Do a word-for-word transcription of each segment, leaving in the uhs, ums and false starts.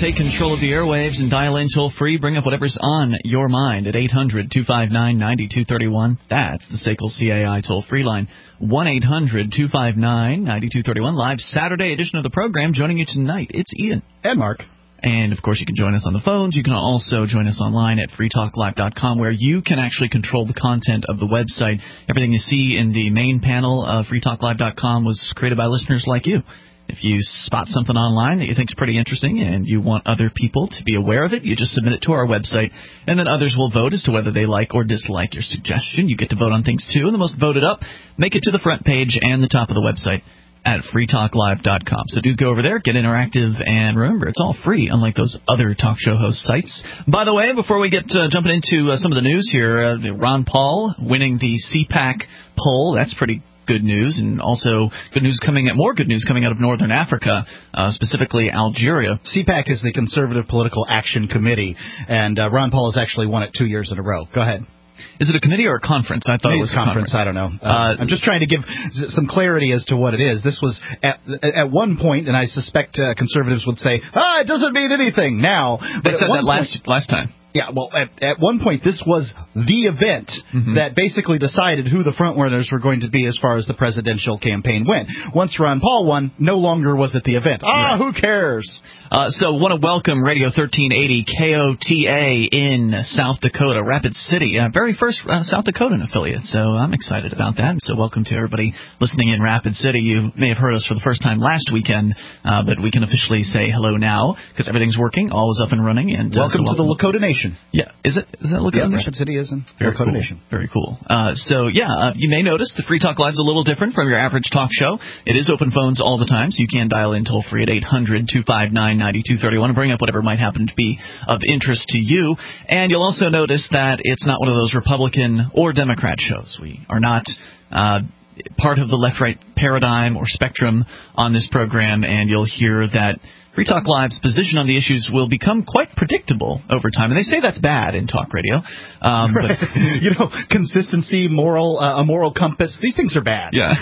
Take control of the airwaves and dial in toll-free. Bring up whatever's on your mind at eight hundred two five nine nine two three one. That's the S A C L C A I toll-free line. one eight hundred two five nine nine two three one. Live Saturday edition of the program. Joining you tonight, it's Ian. And Mark. And, of course, you can join us on the phones. You can also join us online at free talk live dot com, where you can actually control the content of the website. Everything you see in the main panel of free talk live dot com was created by listeners like you. If you spot something online that you think is pretty interesting and you want other people to be aware of it, you just submit it to our website, and then others will vote as to whether they like or dislike your suggestion. You get to vote on things, too, and the most voted up make it to the front page and the top of the website at free talk live dot com. So do go over there, get interactive, and remember, it's all free, unlike those other talk show host sites. By the way, before we get uh, jumping into uh, some of the news here, uh, Ron Paul winning the C PAC poll. That's pretty good news, and also good news coming at more good news coming out of Northern Africa, uh, specifically Algeria. C PAC is the Conservative Political Action Committee, and uh, Ron Paul has actually won it two years in a row. Go ahead. Is it a committee or a conference? I thought it was a conference. conference. I don't know. Uh, uh, I'm just trying to give some clarity as to what it is. This was at, at one point, and I suspect uh, conservatives would say, ah, it doesn't mean anything now. But they said that last point, last time. Yeah, well, at, at one point, this was the event mm-hmm. that basically decided who the frontrunners were going to be as far as the presidential campaign went. Once Ron Paul won, no longer was it the event. Ah, right. Who cares? Uh, so want to welcome Radio thirteen eighty K O T A in South Dakota, Rapid City, uh, very first uh, South Dakotan affiliate. So I'm excited about that. And so welcome to everybody listening in Rapid City. You may have heard us for the first time last weekend, uh, but we can officially say hello now because everything's working, all is up and running. And uh, welcome, so welcome to the Lakota Nation. Yeah, is it? Is that Lakota yeah, Nation? Rapid City is in Very Lakota cool. Nation. Very cool. Uh, so, yeah, uh, you may notice the Free Talk Live is a little different from your average talk show. It is open phones all the time, so you can dial in toll-free at eight hundred two five nine nine two three one and bring up whatever might happen to be of interest to you. And you'll also notice that it's not one of those Republican or Democrat shows. We are not uh, part of the left-right paradigm or spectrum on this program, and you'll hear that Free Talk Live's position on the issues will become quite predictable over time. And they say that's bad in talk radio. Um, right. but, you know, consistency, moral, uh, a moral compass, these things are bad. Yeah.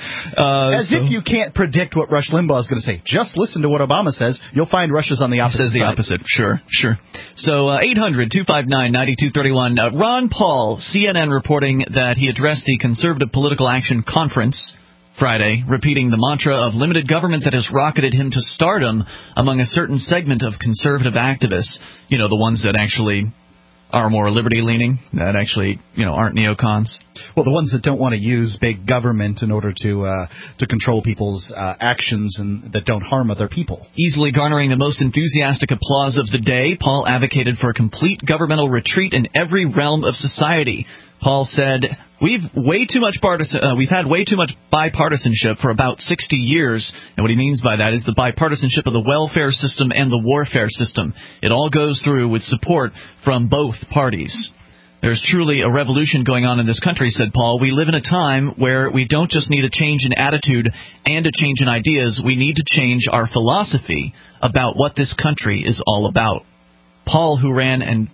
Uh, As so, if you can't predict what Rush Limbaugh is going to say. Just listen to what Obama says. You'll find Rush is on the opposite says the side. opposite. Sure, sure. So uh, eight hundred two five nine nine two three one. Uh, Ron Paul, C N N reporting that he addressed the Conservative Political Action Conference Friday, repeating the mantra of limited government that has rocketed him to stardom among a certain segment of conservative activists. You know, the ones that actually are more liberty-leaning, that actually, you know, aren't neocons. Well, the ones that don't want to use big government in order to uh, to control people's uh, actions and that don't harm other people. Easily garnering the most enthusiastic applause of the day, Paul advocated for a complete governmental retreat in every realm of society. Paul said, We've way too much partisan, uh, we've had way too much bipartisanship for about sixty years, and what he means by that is the bipartisanship of the welfare system and the warfare system. It all goes through with support from both parties. There's truly a revolution going on in this country, said Paul. We live in a time where we don't just need a change in attitude and a change in ideas. We need to change our philosophy about what this country is all about. Paul, who ran and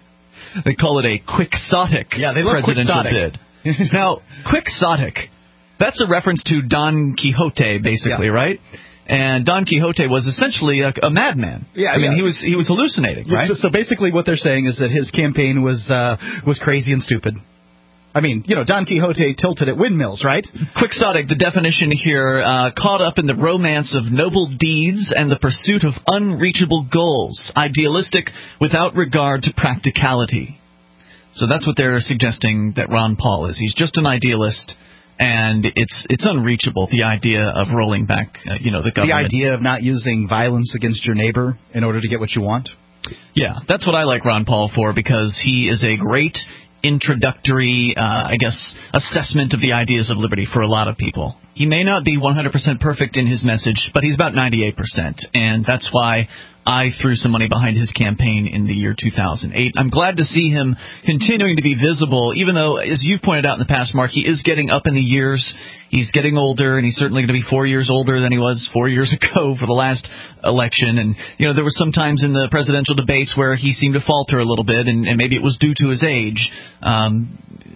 they call it a quixotic yeah, they love presidential quixotic. bid. Now, quixotic, that's a reference to Don Quixote, basically, yeah. right? And Don Quixote was essentially a, a madman. Yeah, I mean, yeah. he was he was hallucinating, right? So, so basically what they're saying is that his campaign was uh, was crazy and stupid. I mean, you know, Don Quixote tilted at windmills, right? Quixotic, the definition here, uh, caught up in the romance of noble deeds and the pursuit of unreachable goals, idealistic without regard to practicality. So that's what they're suggesting that Ron Paul is. He's just an idealist, and it's it's unreachable, the idea of rolling back, uh, you know, the government. The idea of not using violence against your neighbor in order to get what you want? Yeah, that's what I like Ron Paul for, because he is a great introductory, uh, I guess, assessment of the ideas of liberty for a lot of people. He may not be one hundred percent perfect in his message, but he's about ninety-eight percent, and that's why I threw some money behind his campaign in the year two thousand eight. I'm glad to see him continuing to be visible, even though, as you've pointed out in the past, Mark, he is getting up in the years. He's getting older, and he's certainly going to be four years older than he was four years ago for the last election. And, you know, there were some times in the presidential debates where he seemed to falter a little bit, and, and maybe it was due to his age. Um,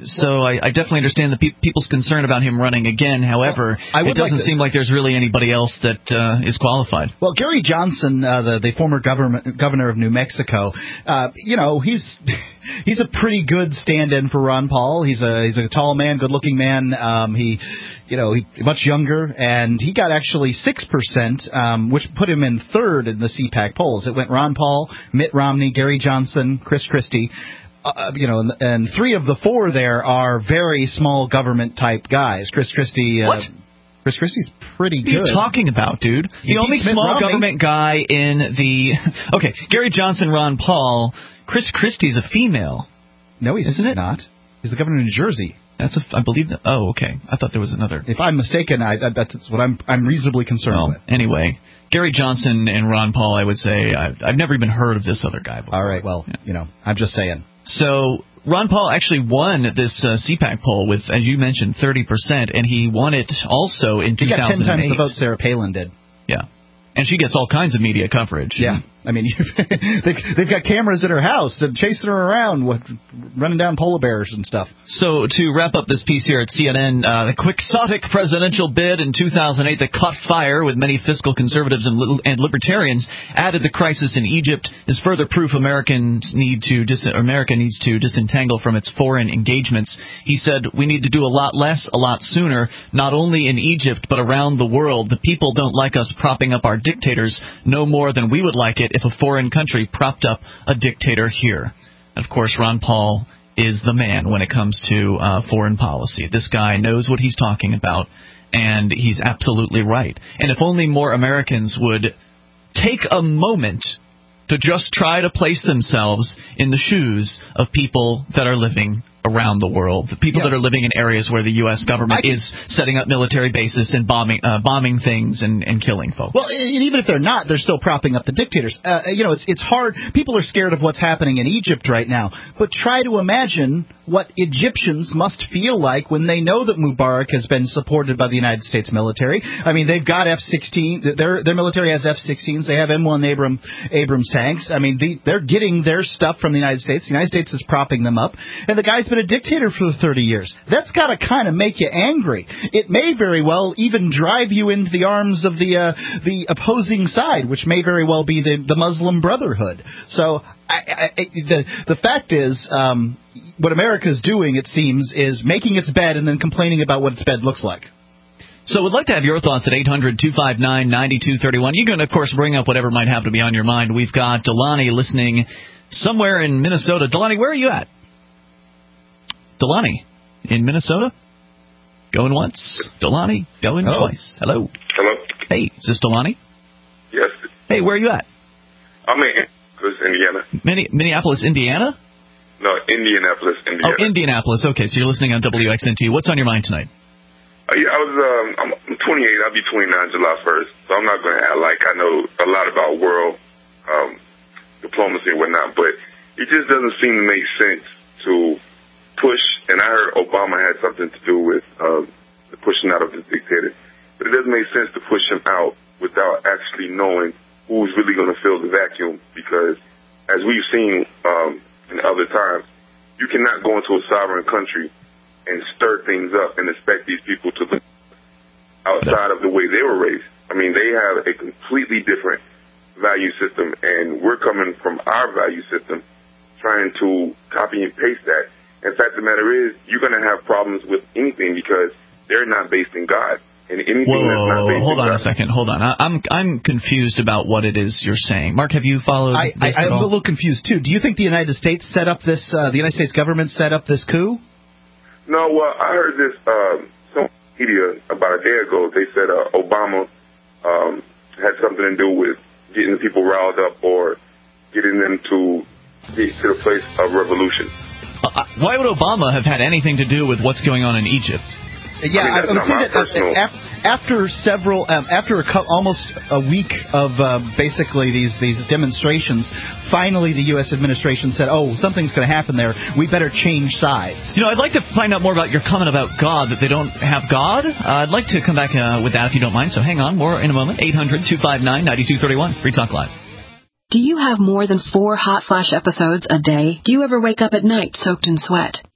So I, I definitely understand the pe- people's concern about him running again. However, well, it doesn't like to, seem like there's really anybody else that uh, is qualified. Well, Gary Johnson, uh, the, the former government, governor of New Mexico, uh, you know, he's he's a pretty good stand-in for Ron Paul. He's a he's a tall man, good-looking man. Um, he, you know, he much younger, and he got actually six percent, um, which put him in third in the C PAC polls. It went Ron Paul, Mitt Romney, Gary Johnson, Chris Christie. Uh, you know, and, and three of the four there are very small government type guys. Chris Christie. Uh, what? Chris Christie's pretty good. What are you talking about, dude? The only small government guy in the... Okay, Gary Johnson, Ron Paul. Chris Christie's a female. No, he's Isn't it? not. He's the governor of New Jersey. That's a, I believe that. Oh, okay. I thought there was another. If I'm mistaken, I, I, that's what I'm I'm reasonably concerned well, with. Anyway, Gary Johnson and Ron Paul, I would say, I've, I've never even heard of this other guy before. All right, well, yeah. you know, I'm just saying. So Ron Paul actually won this uh, C PAC poll with, as you mentioned, thirty percent, and he won it also in two thousand eight. He got ten times the vote Sarah Palin did. Yeah. And she gets all kinds of media coverage. Yeah. I mean, they, they've got cameras at her house and chasing her around, with, running down polar bears and stuff. So to wrap up this piece here at C N N, uh, the quixotic presidential bid in two thousand eight that caught fire with many fiscal conservatives and, li- and libertarians added the crisis in Egypt is further proof Americans need to dis- America needs to disentangle from its foreign engagements. He said, we need to do a lot less, a lot sooner, not only in Egypt but around the world. The people don't like us propping up our dictators no more than we would like it if a foreign country propped up a dictator here. And of course, Ron Paul is the man when it comes to uh, foreign policy. This guy knows what he's talking about, and he's absolutely right. And if only more Americans would take a moment to just try to place themselves in the shoes of people that are living around the world, the people yeah. that are living in areas where the U S government can, is setting up military bases and bombing uh, bombing things and, and killing folks. Well, and even if they're not, they're still propping up the dictators. Uh, you know, it's it's hard. People are scared of what's happening in Egypt right now. But try to imagine what Egyptians must feel like when they know that Mubarak has been supported by the United States military. I mean, they've got F sixteen. Their their military has F sixteens. They have M one Abram, Abrams tanks. I mean, the, they're getting their stuff from the United States. The United States is propping them up. And the guy's been a dictator for thirty years. That's got to kind of make you angry. It may very well even drive you into the arms of the uh, the opposing side, which may very well be the, the Muslim Brotherhood. So I, I, the the fact is, um, what America's doing, it seems, is making its bed and then complaining about what its bed looks like. So we'd like to have your thoughts at eight hundred, two five nine, nine two three one. You can, of course, bring up whatever might have to be on your mind. We've got Delani listening somewhere in Minnesota. Delani, where are you at? Delani, in Minnesota? Going once. Delani, going Hello. twice. Hello. Hello. Hey, is this Delani? Yes. Hey, where are you at? I'm in Indianapolis, Indiana. Mini- Minneapolis, Indiana? No, Indianapolis, Indiana. Oh, Indianapolis. Okay, so you're listening on W X N T. What's on your mind tonight? Uh, yeah, I was. Um, I'm twenty-eight. I'll be twenty-nine July first. So I'm not going to act like I know a lot about world um, diplomacy and whatnot, but it just doesn't seem to make sense to push. And I heard Obama had something to do with um, the pushing out of the dictator, but it doesn't make sense to push him out without actually knowing who's really going to fill the vacuum. Because as we've seen um, in other times, you cannot go into a sovereign country and stir things up and expect these people to live outside of the way they were raised. I mean, they have a completely different value system, and we're coming from our value system trying to copy and paste that. In fact, the matter is, you're going to have problems with anything because they're not based in God. And anything whoa, that's not based hold in on God. a second. Hold on. I, I'm I'm confused about what it is you're saying. Mark, have you followed I, this I, at I'm all? a little confused, too. Do you think the United States set up this, uh, the United States government set up this coup? No, well, I heard this, um, some media about a day ago. They said uh, Obama um, had something to do with getting people riled up or getting them to get to the place of revolution. Uh, why would Obama have had anything to do with what's going on in Egypt? Yeah, I, mean, I would say that personal... uh, after several, um, after a co- almost a week of uh, basically these these demonstrations, finally the U S administration said, "Oh, something's going to happen there. We better change sides." You know, I'd like to find out more about your comment about God, that they don't have God. Uh, I'd like to come back uh, with that if you don't mind. So hang on, more in a moment. eight hundred, two five nine, nine two three one. Free Talk Live. Do you have more than four hot flash episodes a day? Do you ever wake up at night soaked in sweat?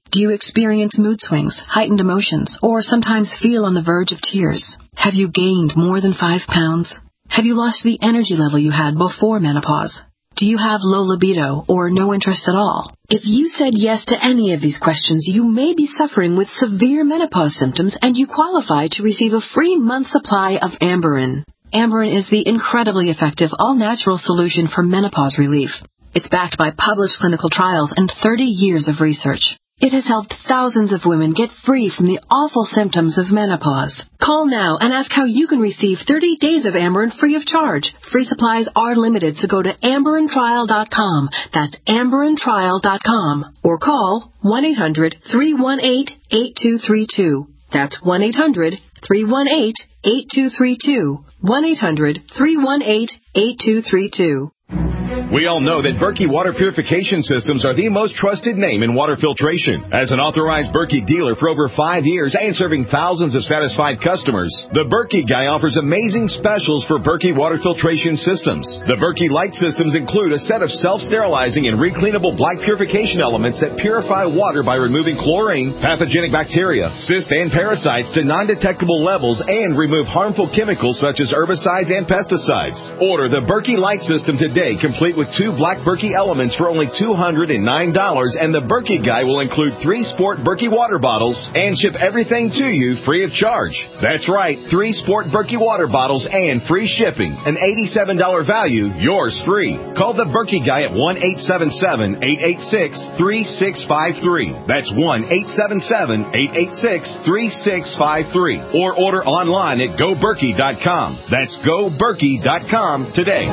Do you experience mood swings, heightened emotions, or sometimes feel on the verge of tears? Have you gained more than five pounds? Have you lost the energy level you had before menopause? Do you have low libido or no interest at all? If you said yes to any of these questions, you may be suffering with severe menopause symptoms and you qualify to receive a free month supply of Amberin. Amberin is the incredibly effective all-natural solution for menopause relief. It's backed by published clinical trials and thirty years of research. It has helped thousands of women get free from the awful symptoms of menopause. Call now and ask how you can receive thirty days of Amberin free of charge. Free supplies are limited, so go to amberin trial dot com. That's amberin trial dot com. Or call one eight hundred three one eight eight two three two. That's one eight hundred three one eight eight two three two. one eight hundred three one eight eight two three two. We all know that Berkey Water Purification Systems are the most trusted name in water filtration. As an authorized Berkey dealer for over five years and serving thousands of satisfied customers, the Berkey Guy offers amazing specials for Berkey Water Filtration Systems. The Berkey Light Systems include a set of self-sterilizing and recleanable black purification elements that purify water by removing chlorine, pathogenic bacteria, cysts, and parasites to non-detectable levels and remove harmful chemicals such as herbicides and pesticides. Order the Berkey Light System today, complete with two black Berkey elements for only two hundred nine dollars, and the Berkey Guy will include three Sport Berkey water bottles and ship everything to you free of charge. That's right, three Sport Berkey water bottles and free shipping. An eighty-seven dollars value, yours free. Call the Berkey Guy at one eight seven seven eight eight six three six five three. That's one eight seven seven eight eight six three six five three. Or order online at go berkey dot com. That's go berkey dot com today.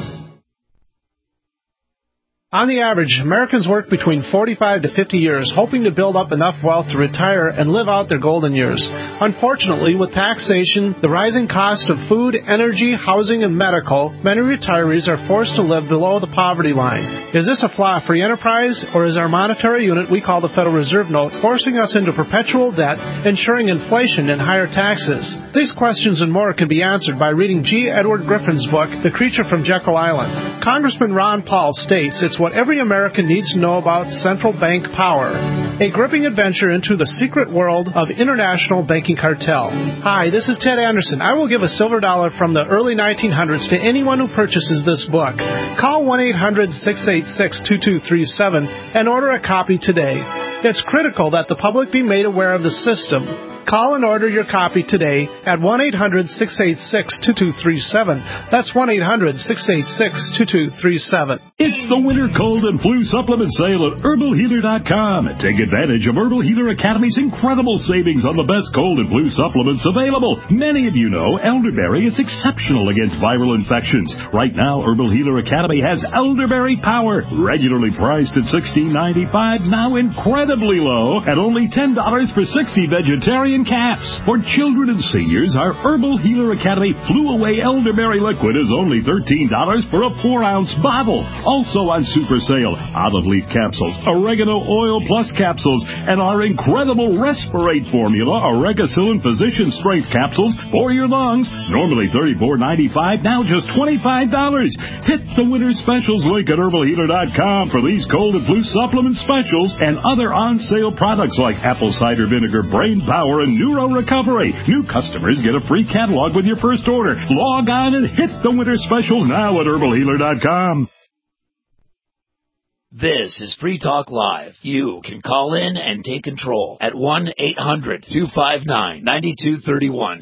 On the average, Americans work between forty-five to fifty years, hoping to build up enough wealth to retire and live out their golden years. Unfortunately, with taxation, the rising cost of food, energy, housing, and medical, many retirees are forced to live below the poverty line. Is this a flaw free enterprise, or is our monetary unit we call the Federal Reserve Note forcing us into perpetual debt, ensuring inflation and higher taxes? These questions and more can be answered by reading G. Edward Griffin's book, The Creature from Jekyll Island. Congressman Ron Paul states it's what every American needs to know about central bank power. A gripping adventure into the secret world of international banking cartel. Hi, this is Ted Anderson. I will give a silver dollar from the early nineteen hundreds to anyone who purchases this book. Call one eight hundred six eight six two two three seven and order a copy today. It's critical that the public be made aware of the system. Call and order your copy today at one eight hundred six eight six two two three seven. That's one eight hundred six eight six two two three seven. It's the winter cold and flu supplement sale at herbal healer dot com. Take advantage of Herbal Healer Academy's incredible savings on the best cold and flu supplements available. Many of you know elderberry is exceptional against viral infections. Right now, Herbal Healer Academy has Elderberry Power, regularly priced at sixteen ninety-five, now incredibly low at only ten dollars for sixty vegetarian caps. For children and seniors, our Herbal Healer Academy Flu Away Elderberry Liquid is only thirteen dollars for a four ounce bottle. Also on super sale, olive leaf capsules, oregano oil plus capsules, and our incredible Respirate formula, Oregacillin Physician Strength capsules for your lungs. Normally thirty-four ninety-five, now just twenty-five dollars. Hit the winter specials link at herbal healer dot com for these cold and flu supplement specials and other on sale products like apple cider vinegar, brain power, and neuro recovery. New customers get a free catalog with your first order. Log on and hit the winter special now at herbal healer dot com. This is Free Talk Live. You can call in and take control at one eight hundred two five nine nine two three one.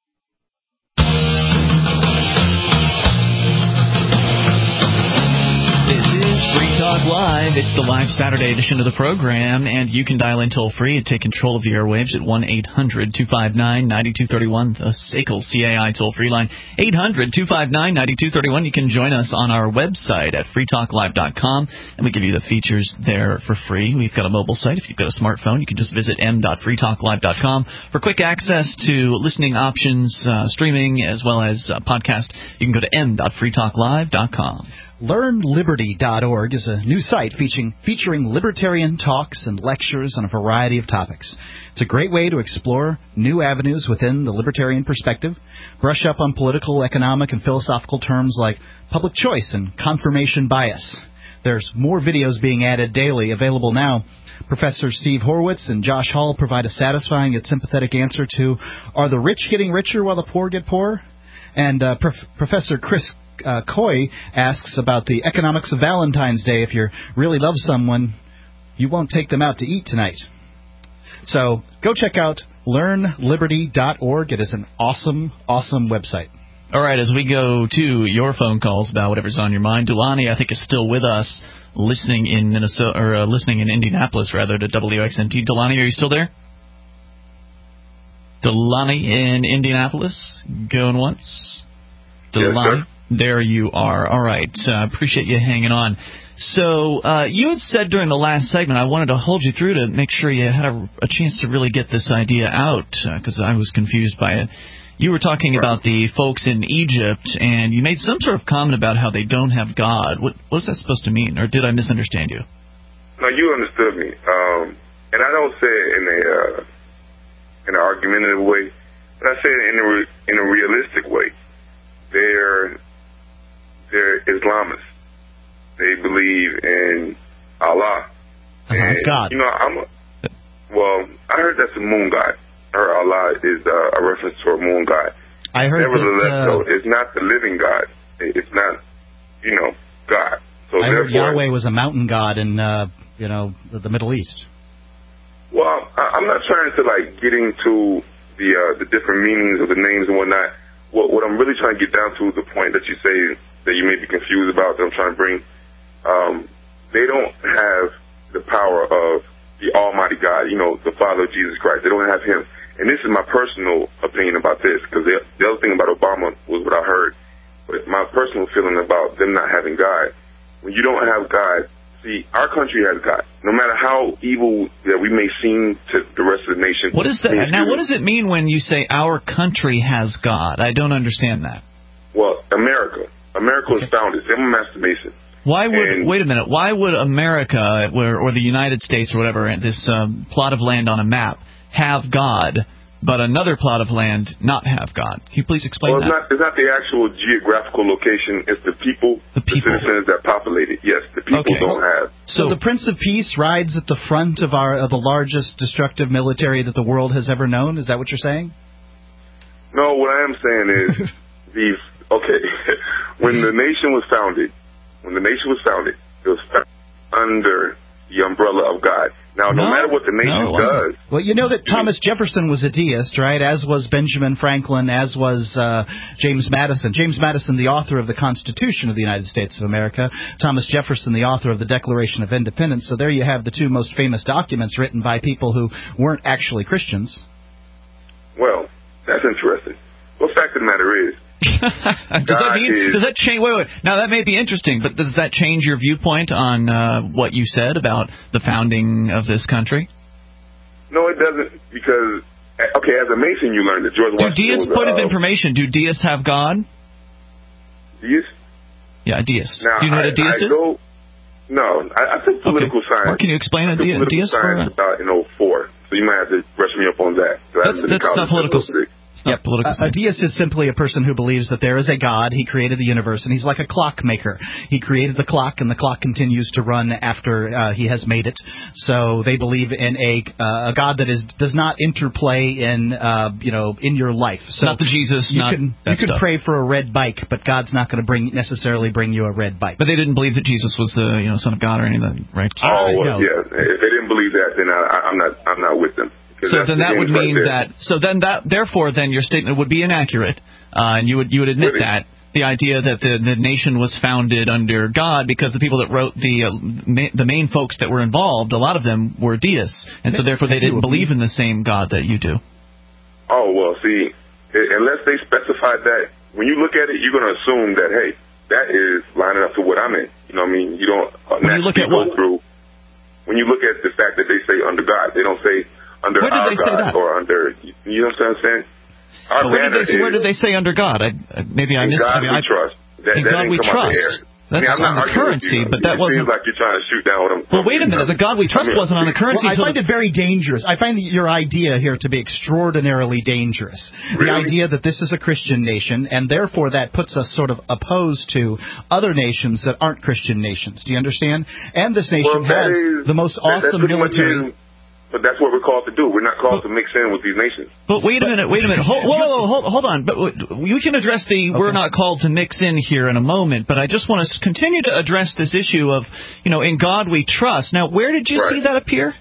Talk Live. It's the live Saturday edition of the program, and you can dial in toll-free and take control of the airwaves at one eight hundred two five nine nine two three one, the S A C L C A I toll-free line, eight hundred two five nine nine two three one. You can join us on our website at free talk live dot com, and we give you the features there for free. We've got a mobile site. If you've got a smartphone, you can just visit m dot free talk live dot com for quick access to listening options, uh, streaming, as well as uh, podcast. You can go to m dot free talk live dot com. learn liberty dot org is a new site featuring, featuring libertarian talks and lectures on a variety of topics. It's a great way to explore new avenues within the libertarian perspective, brush up on political, economic, and philosophical terms like public choice and confirmation bias. There's more videos being added daily, available now. Professor Steve Horwitz and Josh Hall provide a satisfying yet sympathetic answer to, are the rich getting richer while the poor get poorer? And uh, Prof- Professor Chris uh, Coy asks about the economics of Valentine's Day. If you really love someone, you won't take them out to eat tonight. So go check out learn liberty dot org. It is an awesome, awesome website. All right, as we go to your phone calls about whatever's on your mind, Dulani, I think, is still with us, listening in Minnesota or uh, listening in Indianapolis, rather, to W X N T. Dulani, are you still there? Dulani in Indianapolis, going once. Dulani, yes, there you are. All right, uh, appreciate you hanging on. So uh, you had said during the last segment, I wanted to hold you through to make sure you had a, a chance to really get this idea out, because uh, I was confused by it. You were talking about the folks in Egypt, and you made some sort of comment about how they don't have God. What, what is that supposed to mean, or did I misunderstand you? No, you understood me. Um, and I don't say it in a uh, in an argumentative way, but I say it in a re- in a realistic way. They're they're Islamists. They believe in Allah. Uh-huh, and, it's God. You know, I'm a, well. I heard that's a moon god. Or Allah is uh, a reference to a moon god. I heard Nevertheless, that, uh, though, it's not the living God. It's not, you know, God. So I heard therefore, Yahweh was a mountain god in, uh, you know, the, the Middle East. Well, I, I'm not trying to like get into the uh, the different meanings of the names and whatnot. What, what I'm really trying to get down to is the point that you say that you may be confused about that I'm trying to bring. Um, they don't have the power of the Almighty God, you know, the Father of Jesus Christ. They don't have Him. And this is my personal opinion about this, because the, the other thing about Obama was what I heard. But my personal feeling about them not having God, when you don't have God, see, our country has God. No matter how evil that we may seem to the rest of the nation. What is that? Now, what does it mean when you say our country has God? I don't understand that. Well, America. America was okay. founded. Same with Master Mason. Why would, and, wait a minute, why would America, or, or the United States or whatever, this um, plot of land on a map, have God, but another plot of land not have God? Can you please explain well, that? Well, it's, it's not the actual geographical location. It's the people, the, people. the citizens that populate it. Yes, the people okay. don't have. So, so the Prince of Peace rides at the front of our of the largest destructive military that the world has ever known? Is that what you're saying? No, what I am saying is, these. okay, when the nation was founded, when the nation was founded, it was founded under the umbrella of God. Now, no, no matter what the nation no, does... Well, you know that Thomas Jefferson was a deist, right? As was Benjamin Franklin, as was uh, James Madison. James Madison, the author of the Constitution of the United States of America. Thomas Jefferson, the author of the Declaration of Independence. So there you have the two most famous documents written by people who weren't actually Christians. Well, that's interesting. Well, the fact of the matter is, does that mean, is, does that change? Wait, wait. Now that may be interesting, but does that change your viewpoint on uh, what you said about the founding of this country? No, it doesn't, because okay, as a Mason, you learned that George Washington. Do deists, was, point uh, of information? Do deists have God? Deists? Yeah, deists. Now, do you know what a deist I, I is? Go, no, I, I took political okay. science. Well, can you explain a de- deist for science about in oh four, so you might have to brush me up on that. So that's that's not political. It's not yep. political a, a deist is simply a person who believes that there is a God. He created the universe, and he's like a clockmaker. He created the clock, and the clock continues to run after uh, he has made it. So they believe in a uh, a God that is does not interplay in uh, you know in your life. So not the Jesus. You not can that you can stuff. pray for a red bike, but God's not going to bring necessarily bring you a red bike. But they didn't believe that Jesus was the you know Son of God or anything, right? Oh well, yeah. If they didn't believe that, then I, I'm not I'm not with them. So then that would mean right that. So then that, therefore, then your statement would be inaccurate, uh, and you would you would admit really? that the idea that the the nation was founded under God because the people that wrote the uh, ma- the main folks that were involved, a lot of them were deists, and so therefore they didn't believe in the same God that you do. Oh well, see, unless they specified that, when you look at it, you're going to assume that hey, that is lining up to what I'm in. You know what I mean? You don't uh, when you look at go what? through. When you look at the fact that they say under God, they don't say under where did our they God say that? or under, you know what I'm saying? Our where, did they say, is, where did they say under God? I, maybe I missed. God I mean, we I, trust. That, in that God we trust. That's I mean, on the currency, but that it wasn't. Seems like you're trying to shoot down on them. Well, wait a minute. The God we trust I mean, wasn't on the currency. Well, I find the... it very dangerous. I find your idea here to be extraordinarily dangerous. Really? The idea that this is a Christian nation, and therefore that puts us sort of opposed to other nations that aren't Christian nations. Do you understand? And this nation well, has is, the most that, awesome military. But that's what we're called to do. We're not called but, to mix in with these nations. But wait a minute, wait a minute. Hold, whoa, whoa, hold, hold on. But you can address the okay. we're not called to mix in here in a moment. But I just want to continue to address this issue of, you know, in God we trust. Now, where did you right. see that appear?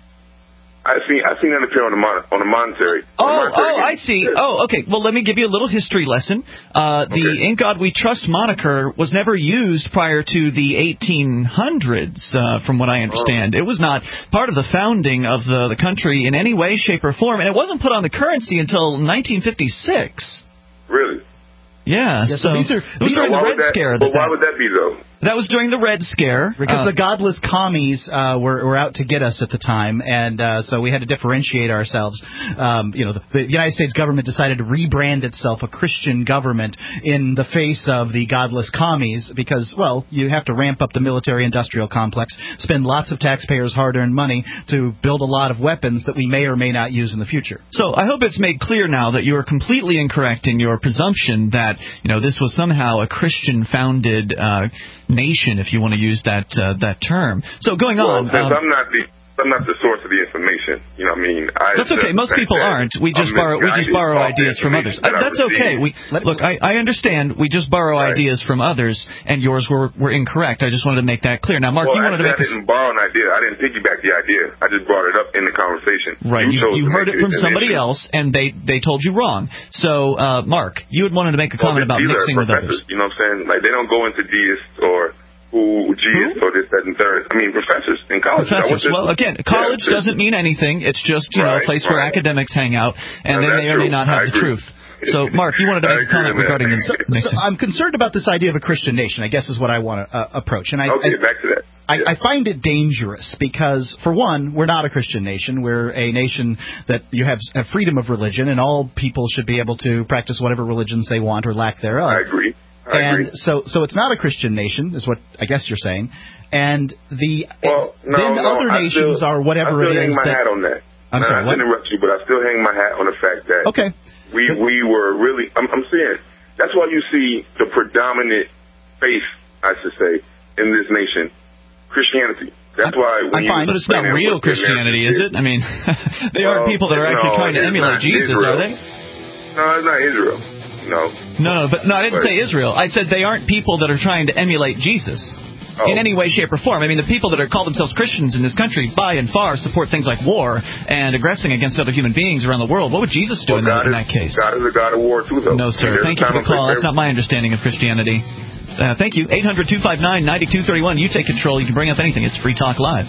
I seen I seen that appear on the mon- on the monetary. Oh, on the monetary oh, game. I see. Yeah. Oh, okay. Well, let me give you a little history lesson. Uh, the okay. "In God We Trust" moniker was never used prior to the eighteen hundreds, uh, from what I understand. Oh. It was not part of the founding of the the country in any way, shape, or form, and it wasn't put on the currency until nineteen fifty-six. Really? Yeah. yeah so, so these are it was these during are the Red that, Scare. But that why that, would that be though? That was during the Red Scare. Because uh, the godless commies uh, were, were out to get us at the time, and uh, so we had to differentiate ourselves. Um, you know, the, the United States government decided to rebrand itself a Christian government in the face of the godless commies because, well, you have to ramp up the military-industrial complex, spend lots of taxpayers' hard-earned money to build a lot of weapons that we may or may not use in the future. So I hope it's made clear now that you are completely incorrect in your presumption that, you know, this was somehow a Christian-founded uh, nation, if you want to use that uh, that term. So going well, on, since um, I'm not the I'm not the source of the information. You know what I mean? I that's okay. Most people aren't. We just borrow we just borrow ideas from others. That that's okay. We look. I, I understand. We just borrow right. ideas from others, and yours were were incorrect. I just wanted to make that clear. Now, Mark, well, you wanted actually, to make. I didn't borrow an idea. I didn't piggyback the idea. I just brought it up in the conversation. Right. You, you, you heard it from somebody issue. else, and they they told you wrong. So, uh, Mark, you had wanted to make a well, comment about mixing with others. You know what I'm saying? Like they don't go into deists or. Who Jesus or this, that, and third. I mean, professors in college. Professors. Well, again, college yeah, doesn't mean anything. It's just, you right, know, a place right. where academics hang out, and no, they may or may not have I the agree. truth. So, Mark, you wanted to make a comment regarding this. So, so I'm concerned about this idea of a Christian nation, I guess is what I want to uh, approach. And I, okay, I, back to that. I, I find it dangerous because, for one, we're not a Christian nation. We're a nation that you have, have freedom of religion, and all people should be able to practice whatever religions they want or lack thereof. I agree. I and agree. so, so it's not a Christian nation, is what I guess you're saying. And the well, no, then no, other I nations still, are whatever it is. I still it hang is. my that, hat on that. I'm now, sorry. I What? interrupt you, but I still hang my hat on the fact that okay. we we were really. I'm, I'm saying that's why you see the predominant faith, I should say, in this nation, Christianity. That's why. I'm When fine, but it's not real Christianity, is it? I mean, they well, aren't people that are actually no, trying to emulate Jesus, Israel. are they? No, it's not Israel. No. No, no, but no, I didn't but, say Israel. I said they aren't people that are trying to emulate Jesus oh. in any way, shape, or form. I mean, the people that are call themselves Christians in this country, by and far, support things like war and aggressing against other human beings around the world. What would Jesus do well, in, that, in is, that case? God is a God of war, too, though. No, sir. Thank you for the call. That's not my understanding of Christianity. Uh, thank you. eight hundred two five nine nine two three one. You take control. You can bring up anything. It's Free Talk Live.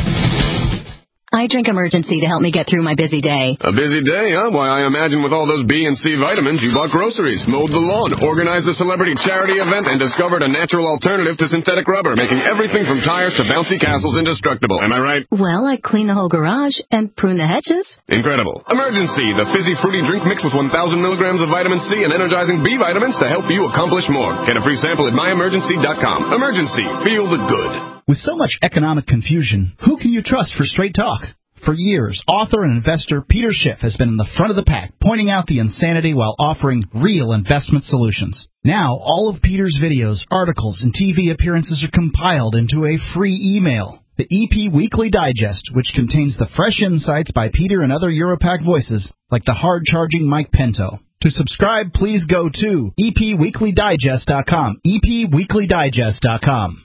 I drink Emergency to help me get through my busy day. A busy day, huh? Why, I imagine with all those B and C vitamins, you bought groceries, mowed the lawn, organized a celebrity charity event, and discovered a natural alternative to synthetic rubber, making everything from tires to bouncy castles indestructible. Am I right? Well, I clean the whole garage and prune the hedges. Incredible. Emergency, the fizzy fruity drink mixed with one thousand milligrams of vitamin C and energizing B vitamins to help you accomplish more. Get a free sample at my emergency dot com. Emergency, feel the good. With so much economic confusion, who can you trust for straight talk? For years, author and investor Peter Schiff has been in the front of the pack, pointing out the insanity while offering real investment solutions. Now, all of Peter's videos, articles, and T V appearances are compiled into a free email. The E P Weekly Digest, which contains the fresh insights by Peter and other Europac voices, like the hard-charging Mike Pinto. To subscribe, please go to E P weekly digest dot com. E P weekly digest dot com.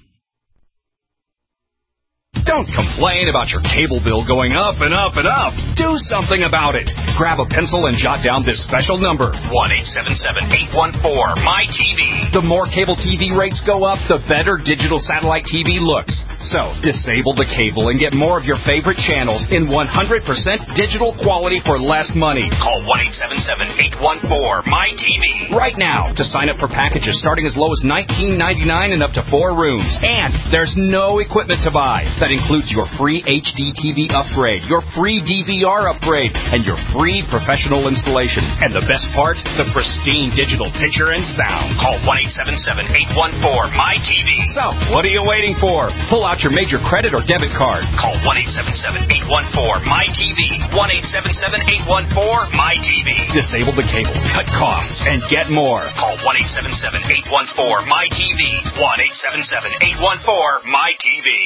Don't complain about your cable bill going up and up and up. Do something about it. Grab a pencil and jot down this special number, one eight seven seven, eight one four, M Y T V. The more cable T V rates go up, the better digital satellite T V looks. So, disable the cable and get more of your favorite channels in one hundred percent digital quality for less money. Call one eight seven seven, eight one four, M Y T V right now to sign up for packages starting as low as nineteen ninety-nine and up to four rooms. And there's no equipment to buy. That includes your free H D T V upgrade, your free D V R upgrade, and your free free professional installation. And the best part, the pristine digital picture and sound. Call one eight seven seven, eight one four, M Y T V. So, what are you waiting for? Pull out your major credit or debit card. Call one eight seven seven, eight one four, M Y T V. one eight seven seven, eight one four, M Y T V. Disable the cable, cut costs, and get more. Call one eight seven seven, eight one four, M Y T V. one eight seven seven, eight one four, M Y T V.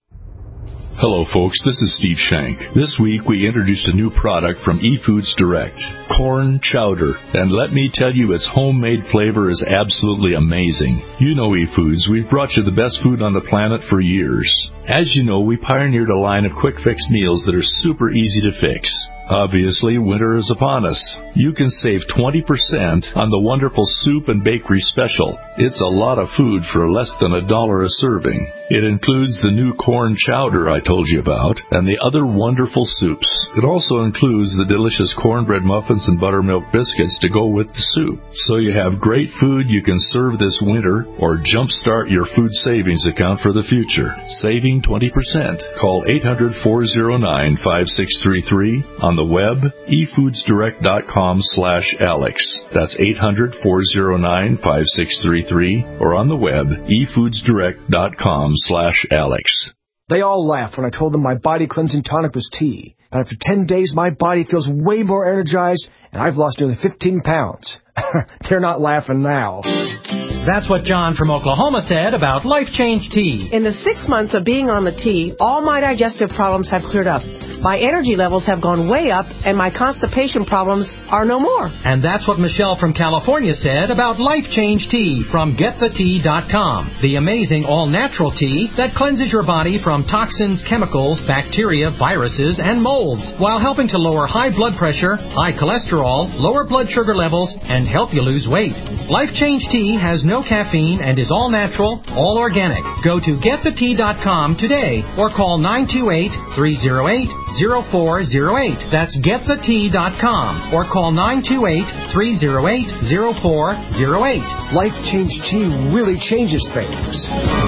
Hello, folks. This is Steve Shank. This week, we introduced a new product from eFoods Direct, corn chowder. And let me tell you, its homemade flavor is absolutely amazing. You know eFoods. We've brought you the best food on the planet for years. As you know, we pioneered a line of quick-fix meals that are super easy to fix. Obviously, winter is upon us. You can save twenty percent on the wonderful soup and bakery special. It's a lot of food for less than a dollar a serving. It includes the new corn chowder I told you about and the other wonderful soups. It also includes the delicious cornbread muffins and buttermilk biscuits to go with the soup. So you have great food you can serve this winter or jumpstart your food savings account for the future. Saving twenty percent. Call eight hundred, four oh nine, five six three three. On the web, e foods direct dot com slash Alex. That's eight hundred, four oh nine, five six three three, or on the web, e foods direct dot com slash Alex. They all laughed when I told them my body cleansing tonic was tea. And after ten days, my body feels way more energized, and I've lost nearly fifteen pounds. They're not laughing now. That's what John from Oklahoma said about Life Change Tea. In the six months of being on the tea, all my digestive problems have cleared up. My energy levels have gone way up, and my constipation problems are no more. And that's what Michelle from California said about Life Change Tea from get the tea dot com. The amazing all-natural tea that cleanses your body from toxins, chemicals, bacteria, viruses, and molds, while helping to lower high blood pressure, high cholesterol, lower blood sugar levels, and help you lose weight. Life Change Tea has no caffeine and is all-natural, all-organic. Go to get the tea dot com today or call nine two eight, three oh eight, oh four oh eight. That's get the tea dot com or call nine two eight, three oh eight, oh four oh eight. Life Change Tea really changes things.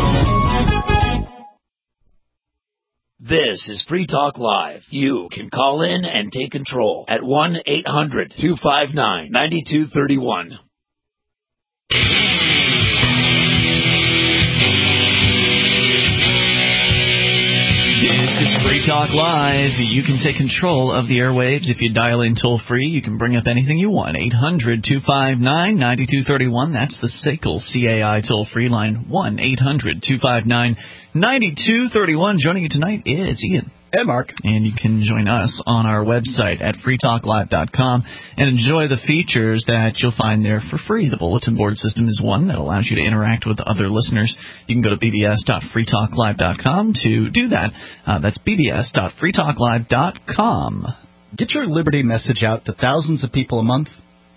This is Free Talk Live. You can call in and take control at one eight hundred, two five nine, nine two three one. This is Free Talk Live. You can take control of the airwaves if you dial in toll-free. You can bring up anything you want. eight hundred, two five nine, nine two three one. That's the S A C L C A I toll-free line. one eight hundred, two five nine, nine two three one. Joining you tonight is Ian. And Mark. And you can join us on our website at free talk live dot com and enjoy the features that you'll find there for free. The bulletin board system is one that allows you to interact with other listeners. You can go to b b s dot free talk live dot com to do that. Uh, that's b b s dot free talk live dot com. Get your Liberty message out to thousands of people a month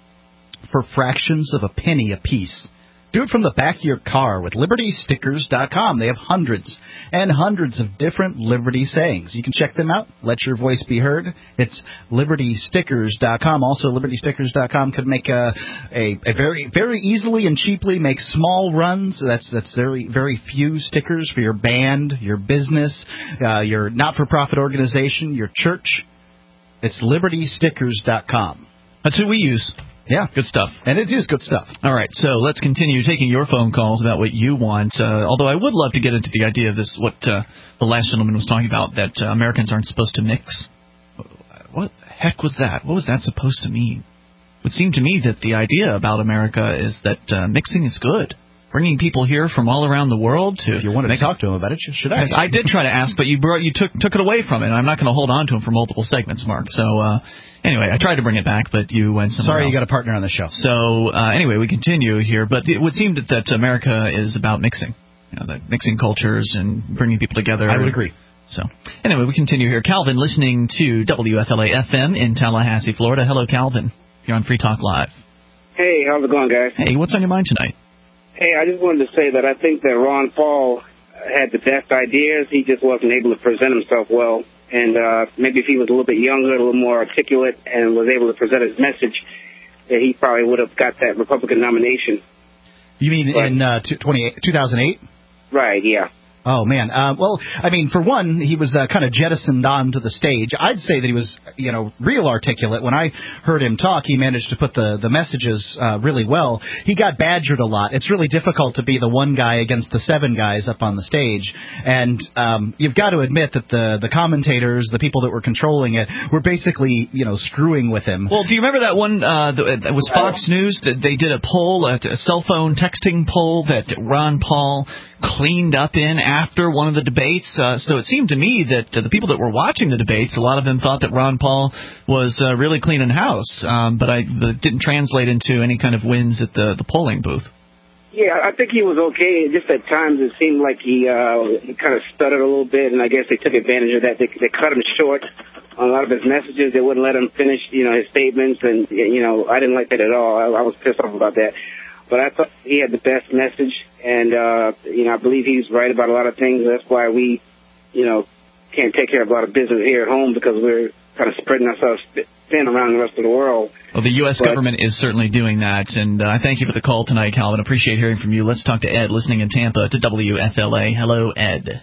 for fractions of a penny apiece. Do it from the back of your car with liberty stickers dot com. They have hundreds and hundreds of different Liberty sayings. You can check them out. Let your voice be heard. It's liberty stickers dot com. Also, liberty stickers dot com could make a, a, a very very easily and cheaply make small runs. That's that's very very few stickers for your band, your business, uh, your not-for-profit organization, your church. It's liberty stickers dot com. That's who we use. Yeah. Good stuff. And it is good stuff. All right, so let's continue taking your phone calls about what you want. Uh, although I would love to get into the idea of this, what uh, the last gentleman was talking about, that uh, Americans aren't supposed to mix. What the heck was that? What was that supposed to mean? It would seem to me that the idea about America is that uh, mixing is good. Bringing people here from all around the world to... If you wanted to talk to him about it, you should ask. I did try to ask, but you brought, you took took it away from it. I'm not going to hold on to him for multiple segments, Mark. So, uh, anyway, I tried to bring it back, but you went somewhere Sorry, else. You got a partner on the show. So, uh, anyway, we continue here. But it would seem that, that America is about mixing. You know, that mixing cultures and bringing people together. I would agree. So, anyway, we continue here. Calvin, listening to W F L A F M in Tallahassee, Florida. Hello, Calvin. You're on Free Talk Live. Hey, how's it going, guys? Hey, what's on your mind tonight? Hey, I just wanted to say that I think that Ron Paul had the best ideas. He just wasn't able to present himself well. And uh, maybe if he was a little bit younger, a little more articulate, and was able to present his message, that he probably would have got that Republican nomination. You mean but, in uh, two thousand eight? Right, yeah. Oh, man. Uh, well, I mean, for one, he was uh, kind of jettisoned onto the stage. I'd say that he was, you know, real articulate. When I heard him talk, he managed to put the, the messages uh, really well. He got badgered a lot. It's really difficult to be the one guy against the seven guys up on the stage. And um, you've got to admit that the, the commentators, the people that were controlling it, were basically, you know, screwing with him. Well, do you remember that one uh, that was Fox News? That they did a poll, a, a cell phone texting poll that Ron Paul cleaned up in after one of the debates. Uh, so it seemed to me that uh, the people that were watching the debates, a lot of them thought that Ron Paul was uh, really cleaning house, um, but I that didn't translate into any kind of wins at the, the polling booth. Yeah, I think he was okay. Just at times it seemed like he, uh, he kind of stuttered a little bit, and I guess they took advantage of that. They, they cut him short on a lot of his messages. They wouldn't let him finish, you know, his statements, and, you know, I didn't like that at all. I, I was pissed off about that. But I thought he had the best message, and, uh, you know, I believe he's right about a lot of things. That's why we, you know, can't take care of a lot of business here at home, because we're kind of spreading ourselves thin around the rest of the world. Well, the U S But, government is certainly doing that, and uh, I thank you for the call tonight, Calvin. Appreciate hearing from you. Let's talk to Ed, listening in Tampa to W F L A. Hello, Ed.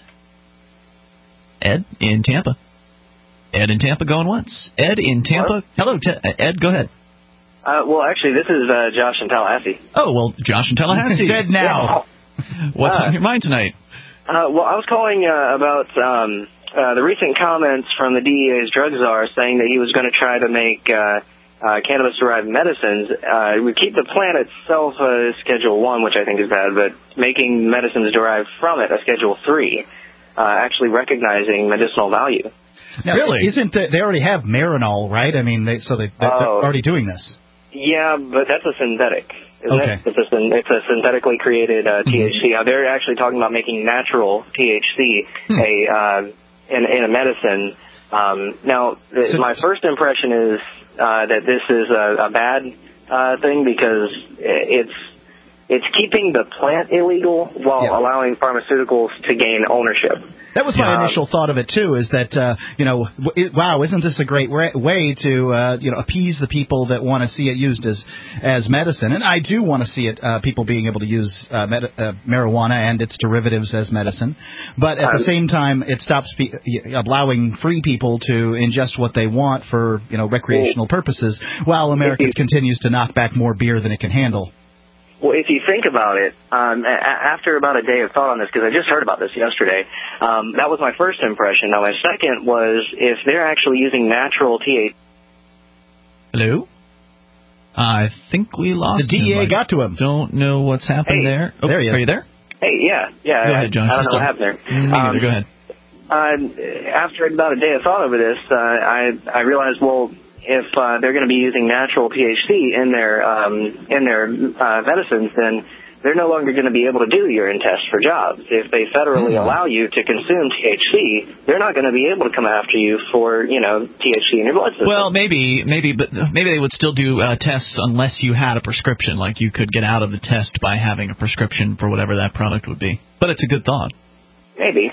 Ed in Tampa. Ed in Tampa going once. Ed in Tampa. Hello, Hello T- Ed, go ahead. Uh, well, actually, this is uh, Josh in Tallahassee. Oh, well, Josh in Tallahassee. Ed now. What's uh, on your mind tonight? Uh, well, I was calling uh, about um, uh, the recent comments from the D E A's drug czar saying that he was going to try to make uh, uh, cannabis-derived medicines. Uh, we keep the plant itself uh, Schedule one, which I think is bad, but making medicines derived from it a Schedule three, uh, actually recognizing medicinal value. Now, really? Isn't the, they already have Marinol, right? I mean, they, so they, they're oh. already doing this. Yeah, but that's a synthetic. Isn't okay. it? It's, a, it's a synthetically created uh, T H C. Mm-hmm. Now, they're actually talking about making natural T H C hmm. a uh, in, in a medicine. Um, now, th- so, my first impression is uh, that this is a, a bad uh, thing, because it's it's keeping the plant illegal while yeah. allowing pharmaceuticals to gain ownership. That was my um, initial thought of it, too, is that, uh, you know, it, wow, isn't this a great way to, uh, you know, appease the people that want to see it used as as medicine? And I do want to see it, uh, people being able to use uh, med- uh, marijuana and its derivatives as medicine. But at um, the same time, it stops pe- allowing free people to ingest what they want for, you know, recreational purposes, while America continues to knock back more beer than it can handle. Well, if you think about it, um, a- after about a day of thought on this, because I just heard about this yesterday, um, that was my first impression. Now, my second was if they're actually using natural T H C. Hello? I think we lost The D E A him. got to him. Don't know what's happened hey. there. Oh, there he is. Are you there? Hey, yeah. yeah. Go ahead, Josh. I, I don't know what happened there. Me neither. Um, Go ahead. Uh, after about a day of thought over this, uh, I, I realized, well, if uh, they're going to be using natural T H C in their um, in their uh, medicines, then they're no longer going to be able to do urine tests for jobs. If they federally mm-hmm. allow you to consume T H C, they're not going to be able to come after you for, you know, T H C in your blood system. Well, maybe, maybe, but maybe they would still do uh, tests unless you had a prescription. Like you could get out of the test by having a prescription for whatever that product would be. But it's a good thought. Maybe.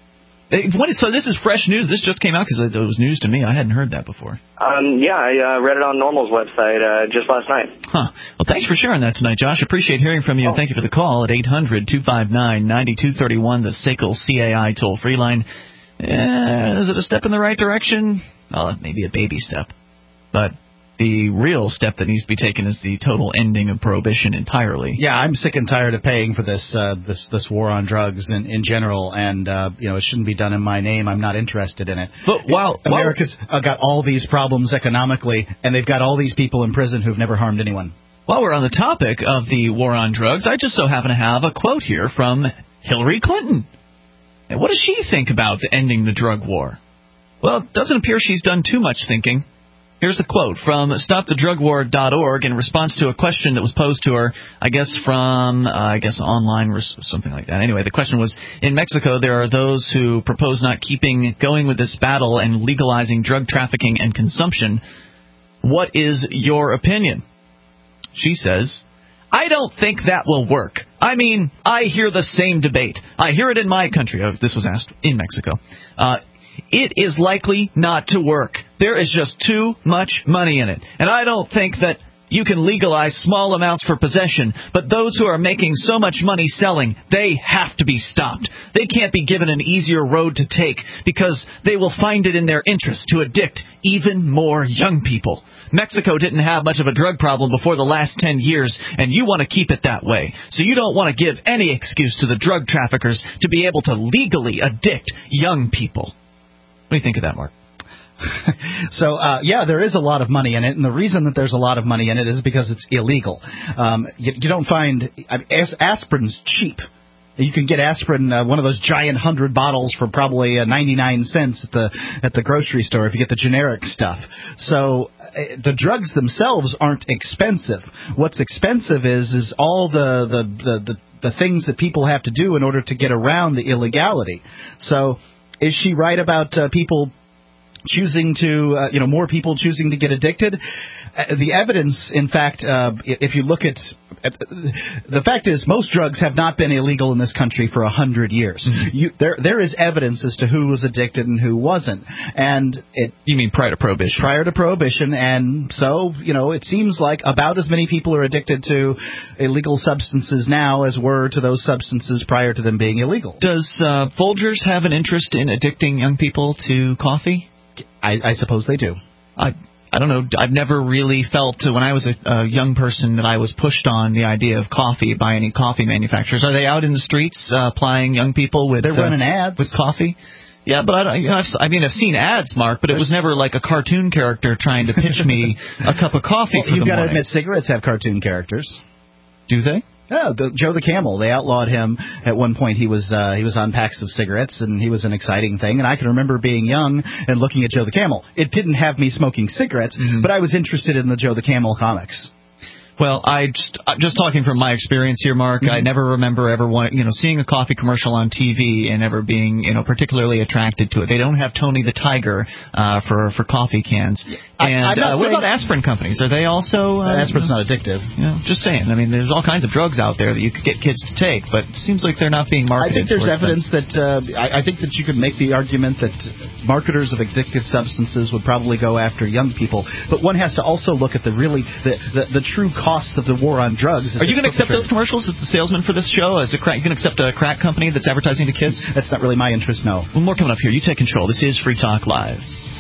So this is fresh news. This just came out because it was news to me. I hadn't heard that before. Um, yeah, I uh, read it on Normal's website uh, just last night. Huh. Well, thanks for sharing that tonight, Josh. Appreciate hearing from you. Oh. And thank you for the call at eight hundred two five nine nine two three one, the S A C L C A I toll-free line. Eh, is it a step in the right direction? Well, it may be a baby step. But the real step that needs to be taken is the total ending of prohibition entirely. Yeah, I'm sick and tired of paying for this uh, this this war on drugs in, in general, and uh, you know it shouldn't be done in my name. I'm not interested in it. But while America's uh, got all these problems economically, and they've got all these people in prison who've never harmed anyone. While we're on the topic of the war on drugs, I just so happen to have a quote here from Hillary Clinton. And what does she think about the ending the drug war? Well, it doesn't appear she's done too much thinking. Here's the quote from stop the drug war dot org in response to a question that was posed to her, I guess from, uh, I guess, online or something like that. Anyway, the question was, in Mexico, there are those who propose not keeping going with this battle and legalizing drug trafficking and consumption. What is your opinion? She says, I don't think that will work. I mean, I hear the same debate. I hear it in my country. Oh, this was asked in Mexico. Uh, It is likely not to work. There is just too much money in it. And I don't think that You can legalize small amounts for possession, but those who are making so much money selling, they have to be stopped. They can't be given an easier road to take because they will find it in their interest to addict even more young people. Mexico didn't have much of a drug problem before the last ten years, and you want to keep it that way. So you don't want to give any excuse to the drug traffickers to be able to legally addict young people. What do you think of that, Mark? So, uh, yeah, there is a lot of money in it, and the reason that there's a lot of money in it is because it's illegal. Um, you, you don't find I mean, as, aspirin's cheap. You can get aspirin, uh, one of those giant hundred bottles, for probably uh, ninety-nine cents at the at the grocery store if you get the generic stuff. So uh, the drugs themselves aren't expensive. What's expensive is is all the the, the the the things that people have to do in order to get around the illegality. So is she right about uh, people choosing to, uh, you know, more people choosing to get addicted? Uh, the evidence, in fact, uh, if you look at, uh, the fact is most drugs have not been illegal in this country for a hundred years. Mm-hmm. You, there, there is evidence as to who was addicted and who wasn't. And it, you mean prior to Prohibition? Prior to Prohibition, and so, you know, it seems like about as many people are addicted to illegal substances now as were to those substances prior to them being illegal. Does uh, Folgers have an interest in addicting young people to coffee? I, I suppose they do. I I don't know. I've never really felt uh, when I was a, a young person that I was pushed on the idea of coffee by any coffee manufacturers. Are they out in the streets uh, plying young people with? They're uh, running ads with coffee. Yeah, but I, don't, you know, I've, I mean, I've seen ads, Mark, but it was never like a cartoon character trying to pitch me a cup of coffee. Well, for you've the got to morning. admit, cigarettes have cartoon characters. Do they? Yeah, the, Joe the Camel. They outlawed him at one point. He was uh, he was on packs of cigarettes, and he was an exciting thing. And I can remember being young and looking at Joe the Camel. It didn't have me smoking cigarettes, mm-hmm. but I was interested in the Joe the Camel comics. Well, I just, just talking from my experience here, Mark, mm-hmm. I never remember ever want, you know, seeing a coffee commercial on T V and ever being, you know, particularly attracted to it. They don't have Tony the Tiger uh, for for coffee cans. And I, uh, what about aspirin companies? Are they also? Uh, aspirin's not addictive. You know, just saying. I mean, there's all kinds of drugs out there that you could get kids to take, but it seems like they're not being marketed. I think there's evidence them. that uh, I, I think that you could make the argument that marketers of addictive substances would probably go after young people, but one has to also look at the really the the, the true costs of the war on drugs. Are you going to accept those commercials as the salesman for this show? As a crack, you going to accept a crack company that's advertising to kids? That's not really my interest, no. Well, more coming up here. You take control. This is Free Talk Live.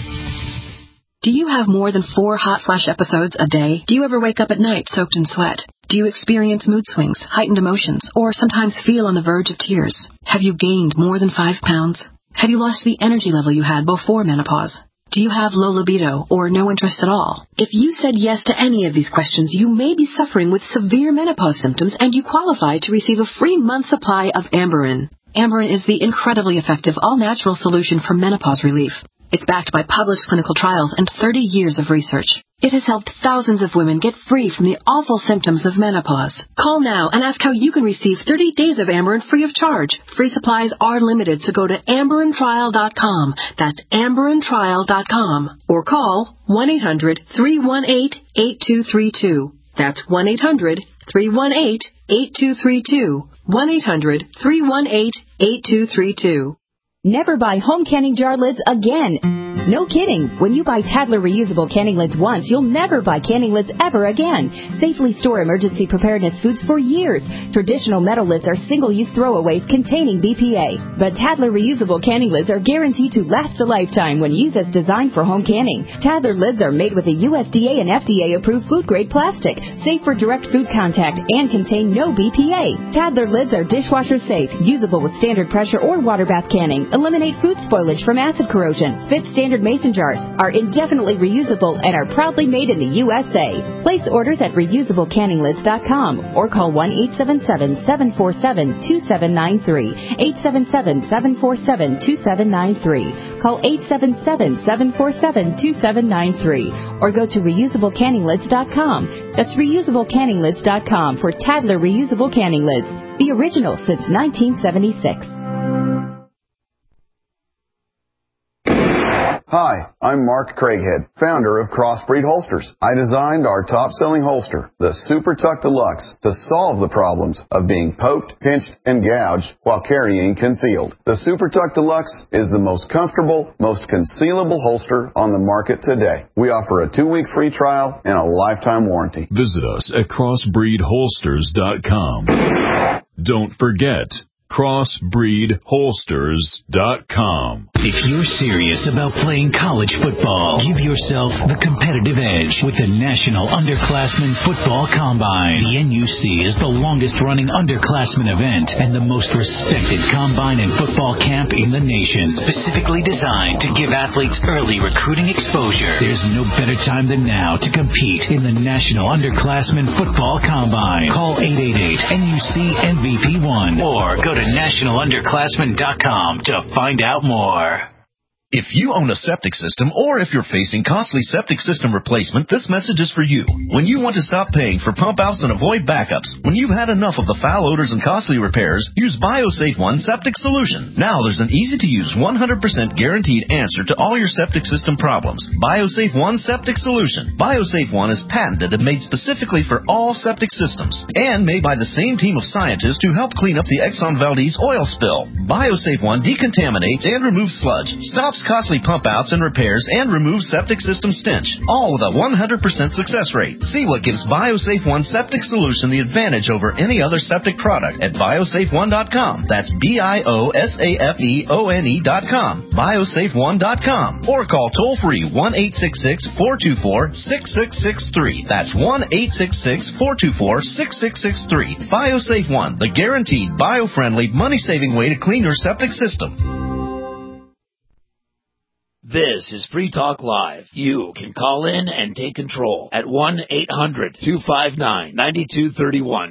Do you have more than four hot flash episodes a day? Do you ever wake up at night soaked in sweat? Do you experience mood swings, heightened emotions, or sometimes feel on the verge of tears? Have you gained more than five pounds? Have you lost the energy level you had before menopause? Do you have low libido or no interest at all? If you said yes to any of these questions, you may be suffering with severe menopause symptoms and you qualify to receive a free month supply of Amberin. Amberin is the incredibly effective all-natural solution for menopause relief. It's backed by published clinical trials and thirty years of research. It has helped thousands of women get free from the awful symptoms of menopause. Call now and ask how you can receive thirty days of Amberin free of charge. Free supplies are limited, so go to amberin trial dot com. That's amberin trial dot com. Or call one eight hundred three one eight eight two three two. That's one eight hundred three one eight eight two three two. one eight hundred three one eight eight two three two. Never buy home canning jar lids again. No kidding. When you buy Tadler reusable canning lids once, you'll never buy canning lids ever again. Safely store emergency preparedness foods for years. Traditional metal lids are single-use throwaways containing B P A. But Tadler reusable canning lids are guaranteed to last a lifetime when used as designed for home canning. Tadler lids are made with a U S D A and F D A-approved food-grade plastic, safe for direct food contact, and contain no B P A. Tadler lids are dishwasher safe, usable with standard pressure or water bath canning, eliminate food spoilage from acid corrosion, fit standard mason jars, are indefinitely reusable, and are proudly made in the U S A. Place orders at reusable canning lids dot com or call one eight seven seven seven four seven two seven nine three, eight seven seven seven four seven two seven nine three. Call eight seven seven seven four seven two seven nine three or go to reusable canning lids dot com. That's reusable canning lids dot com for Tadler reusable canning lids, the original since nineteen seventy-six. Hi, I'm Mark Craighead, founder of Crossbreed Holsters. I designed our top-selling holster, the Super Tuck Deluxe, to solve the problems of being poked, pinched, and gouged while carrying concealed. The Super Tuck Deluxe is the most comfortable, most concealable holster on the market today. We offer a two-week free trial and a lifetime warranty. Visit us at crossbreed holsters dot com. Don't forget, crossbreed holsters dot com. If you're serious about playing college football, give yourself the competitive edge with the National Underclassmen Football Combine. The N U C is the longest-running underclassmen event and the most respected combine and football camp in the nation, specifically designed to give athletes early recruiting exposure. There's no better time than now to compete in the National Underclassmen Football Combine. Call eight eight eight N U C M V P one or go to national underclassmen dot com to find out more. If you own a septic system or if you're facing costly septic system replacement, this message is for you. When you want to stop paying for pump outs and avoid backups, when you've had enough of the foul odors and costly repairs, use BioSafe One Septic Solution. Now there's an easy-to-use one hundred percent guaranteed answer to all your septic system problems. BioSafe One Septic Solution. BioSafe One is patented and made specifically for all septic systems and made by the same team of scientists who helped clean up the Exxon Valdez oil spill. BioSafe One decontaminates and removes sludge, stops costly pump outs and repairs, and removes septic system stench, all with a one hundred percent success rate. See what gives BioSafe One Septic Solution the advantage over any other septic product at biosafe one dot com. That's B I O S A F E O N E dot com. biosafe one dot com. Or call toll-free one eight six six, four two four, six six six three. That's one eight six six, four two four, six six six three. BioSafe One, the guaranteed, bio-friendly, money-saving way to clean your septic system. This is Free Talk Live. You can call in and take control at one eight hundred, two five nine, nine two three one.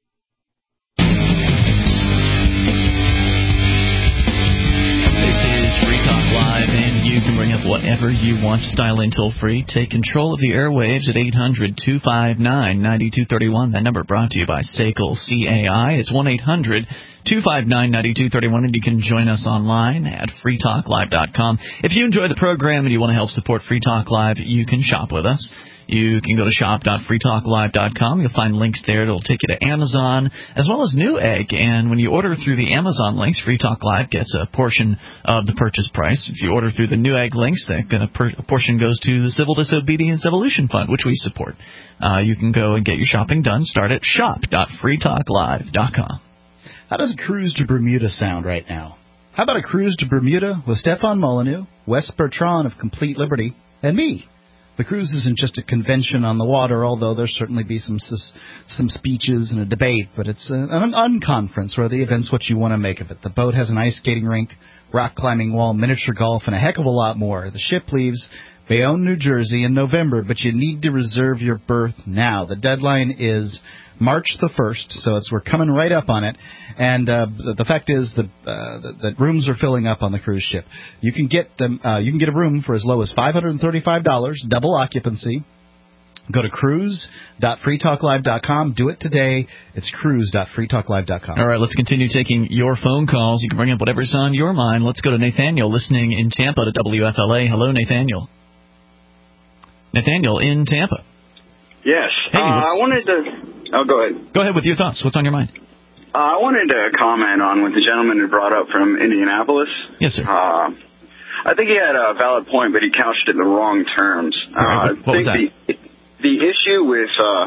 This is Free Talk Live, and you can bring up whatever you want. Just dial in toll-free. Take control of the airwaves at eight hundred, two five nine, nine two three one. That number brought to you by S A C L C A I. It's one eight hundred, two five nine, nine two three one, and you can join us online at free talk live dot com. If you enjoy the program and you want to help support Free Talk Live, you can shop with us. You can go to shop dot free talk live dot com. You'll find links there. It'll take you to Amazon as well as Newegg. And when you order through the Amazon links, Free Talk Live gets a portion of the purchase price. If you order through the Newegg links, that a, per, a portion goes to the Civil Disobedience Evolution Fund, which we support. Uh, you can go and get your shopping done. Start at shop dot free talk live dot com. How does a cruise to Bermuda sound right now? How about a cruise to Bermuda with Stefan Molyneux, Wes Bertrand of Complete Liberty, and me? The cruise isn't just a convention on the water, although there'll certainly be some some speeches and a debate, but it's an unconference where the event's what you want to make of it. The boat has an ice skating rink, rock climbing wall, miniature golf, and a heck of a lot more. The ship leaves Bayonne, New Jersey in November, but you need to reserve your berth now. The deadline is March the first, so it's we're coming right up on it. And uh, the, the fact is that uh, that rooms are filling up on the cruise ship. You can get them. Uh, you can get a room for as low as five hundred thirty-five dollars, double occupancy. Go to cruise dot free talk live dot com. Do it today. It's cruise dot free talk live dot com. All right, let's continue taking your phone calls. You can bring up whatever's on your mind. Let's go to Nathaniel, listening in Tampa to W F L A. Hello, Nathaniel. Nathaniel in Tampa. Yes. Hey, uh, I wanted to... Oh, go ahead. Go ahead with your thoughts. What's on your mind? Uh, I wanted to comment on what the gentleman had brought up from Indianapolis. Yes, sir. Uh, I think he had a valid point, but he couched it in the wrong terms. All right, what, what I was that? think the, the issue with uh,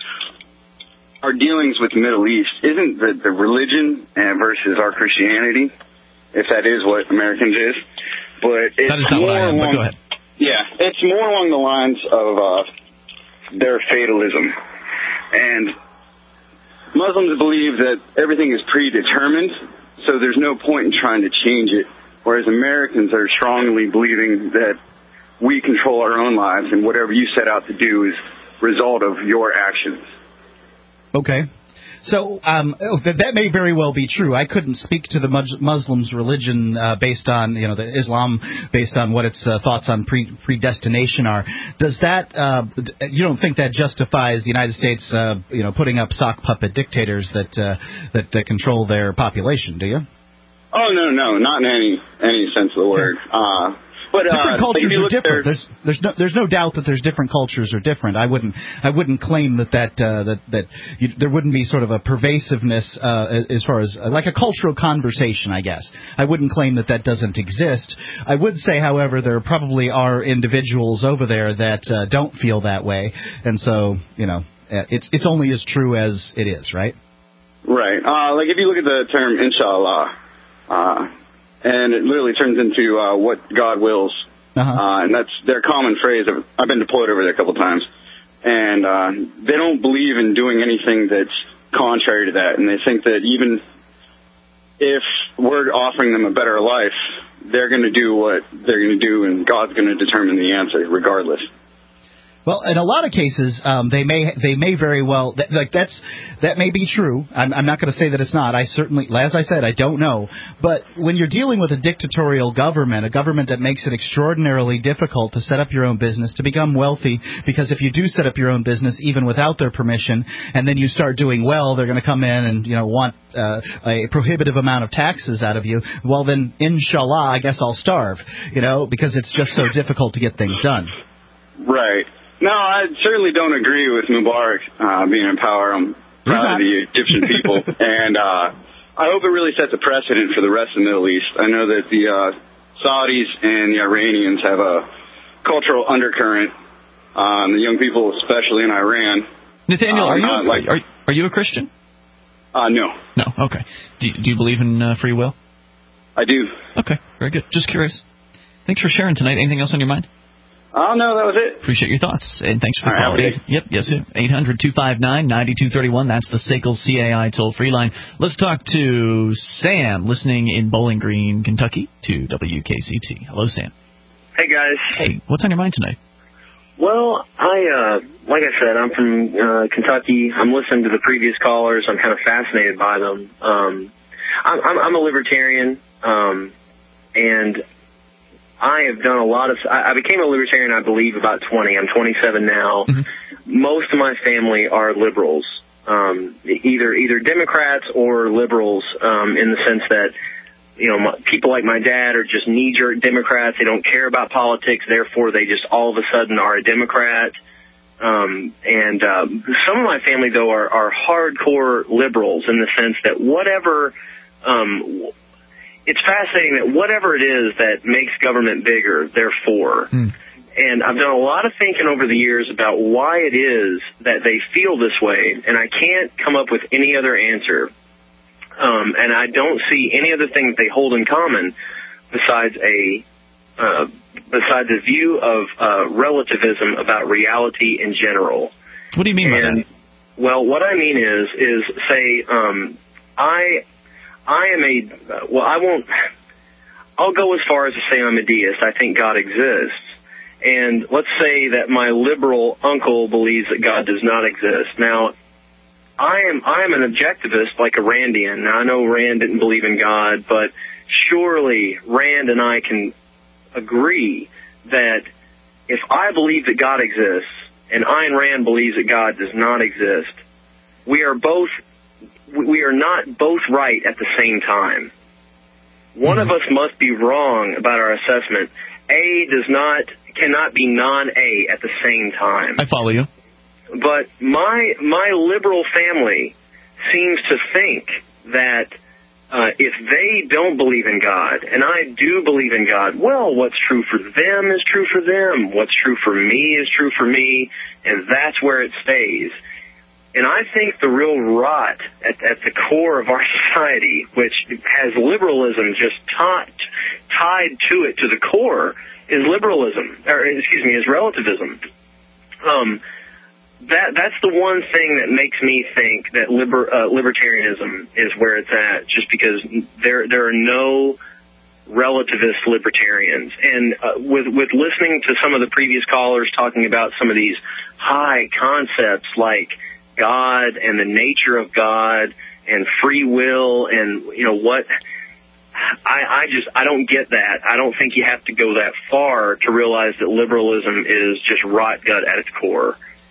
our dealings with the Middle East isn't the, the religion uh, versus our Christianity, if that is what Americans is, but it's that is not more what I am, along, but go ahead. Yeah, it's more along the lines of uh, their fatalism. And Muslims believe that everything is predetermined, so there's no point in trying to change it, whereas Americans are strongly believing that we control our own lives and whatever you set out to do is result of your actions. Okay. So um, oh, that, that may very well be true. I couldn't speak to the Muslims' religion uh, based on, you know, the Islam, based on what its uh, thoughts on pre- predestination are. Does that, uh, you don't think that justifies the United States, uh, you know, putting up sock puppet dictators that uh, that uh, control their population, do you? Oh, no, no, not in any any sense of the word. Uh, but But, different uh, cultures like are different. There's there's no there's no doubt that there's different cultures are different. I wouldn't I wouldn't claim that that uh, that that you, there wouldn't be sort of a pervasiveness uh, as far as uh, like a cultural conversation. I guess I wouldn't claim that that doesn't exist. I would say, however, there probably are individuals over there that uh, don't feel that way, and so you know it's it's only as true as it is, right? Right. Uh, like if you look at the term inshallah. Uh, and it literally turns into uh, what God wills. Uh-huh. Uh, and that's their common phrase. I've been deployed over there a couple of times. And uh, they don't believe in doing anything that's contrary to that. And they think that even if we're offering them a better life, they're going to do what they're going to do, and God's going to determine the answer regardless. Well, in a lot of cases, um, they may they may very well th- like that's that may be true. I'm, I'm not going to say that it's not. I certainly, as I said, I don't know. But when you're dealing with a dictatorial government, a government that makes it extraordinarily difficult to set up your own business, to become wealthy, because if you do set up your own business, even without their permission, and then you start doing well, they're going to come in and you know want uh, a prohibitive amount of taxes out of you. Well, then, inshallah, I guess I'll starve. You know, because it's just so difficult to get things done. Right. No, I certainly don't agree with Mubarak uh, being in power. I'm proud of the Egyptian people, and uh, I hope it really sets a precedent for the rest of the Middle East. I know that the uh, Saudis and the Iranians have a cultural undercurrent, um, the young people, especially in Iran. Nathaniel, uh, are you uh, like, are, are you a Christian? Uh, no. No. Okay. Do, do you believe in uh, free will? I do. Okay. Very good. Just curious. Thanks for sharing tonight. Anything else on your mind? Oh, no, that was it. Appreciate your thoughts, and thanks for All calling. right, Yep, yes, eight hundred two five nine nine two three one. That's the S A C L C A I toll-free line. Let's talk to Sam, listening in Bowling Green, Kentucky, to W K C T. Hello, Sam. Hey, guys. Hey, what's on your mind tonight? Well, I, uh, like I said, I'm from uh, Kentucky. I'm listening to the previous callers. I'm kind of fascinated by them. Um, I'm, I'm, I'm a libertarian, um, and I have done a lot of, I became a libertarian, I believe, about twenty. I'm twenty-seven now. Mm-hmm. Most of my family are liberals, um, either either Democrats or liberals, um, in the sense that, you know, my, people like my dad are just knee-jerk Democrats. They don't care about politics. Therefore, they just all of a sudden are a Democrat. Um, and uh, some of my family, though, are, are hardcore liberals in the sense that whatever um, – it's fascinating that whatever it is that makes government bigger, they're for. Mm. And I've done a lot of thinking over the years about why it is that they feel this way, and I can't come up with any other answer. Um, and I don't see any other thing that they hold in common besides a uh, besides a view of uh, relativism about reality in general. What do you mean and, by that? Well, what I mean is, is say, um, I... I am a, well, I won't, I'll go as far as to say I'm a deist. I think God exists. And let's say that my liberal uncle believes that God does not exist. Now, I am, I am an objectivist like a Randian. Now, I know Rand didn't believe in God, but surely Rand and I can agree that if I believe that God exists and Ayn Rand believes that God does not exist, we are both we are not both right at the same time. One mm-hmm. of us must be wrong about our assessment. A does not, cannot be non-A at the same time. I follow you. But my, my liberal family seems to think that uh, if they don't believe in God, and I do believe in God, well, what's true for them is true for them. What's true for me is true for me, and that's where it stays. And I think the real rot at, at the core of our society, which has liberalism just taught, tied to it to the core, is liberalism, or excuse me, is relativism. Um, that that's the one thing that makes me think that liber, uh, libertarianism is where it's at, just because there there are no relativist libertarians. And uh, with with listening to some of the previous callers talking about some of these high concepts like God and the nature of God and free will and, you know, what, I, I just, I don't get that. I don't think you have to go that far to realize that liberalism is just rot gut at its core.